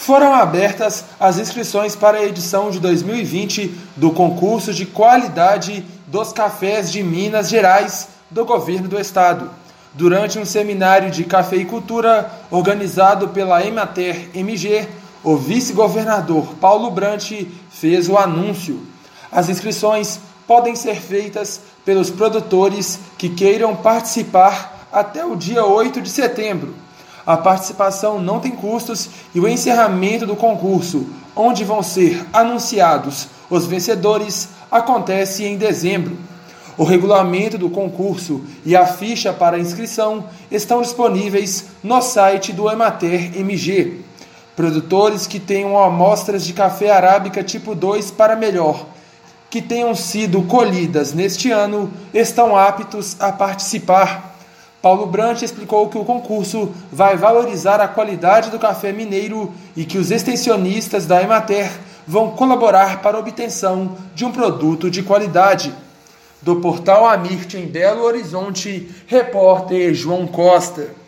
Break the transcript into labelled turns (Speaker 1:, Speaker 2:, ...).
Speaker 1: Foram abertas as inscrições para a edição de 2020 do concurso de qualidade dos cafés de Minas Gerais do Governo do Estado. Durante um seminário de cafeicultura organizado pela Emater-MG, o vice-governador Paulo Brant fez o anúncio. As inscrições podem ser feitas pelos produtores que queiram participar até o dia 8 de setembro. A participação não tem custos e o encerramento do concurso, onde vão ser anunciados os vencedores, acontece em dezembro. O regulamento do concurso e a ficha para inscrição estão disponíveis no site do Emater-MG. Produtores que tenham amostras de café arábica tipo 2 para melhor, que tenham sido colhidas neste ano, estão aptos a participar. Paulo Brant explicou que o concurso vai valorizar a qualidade do café mineiro e que os extensionistas da Emater vão colaborar para a obtenção de um produto de qualidade. Do portal Amirte em Belo Horizonte, repórter João Costa.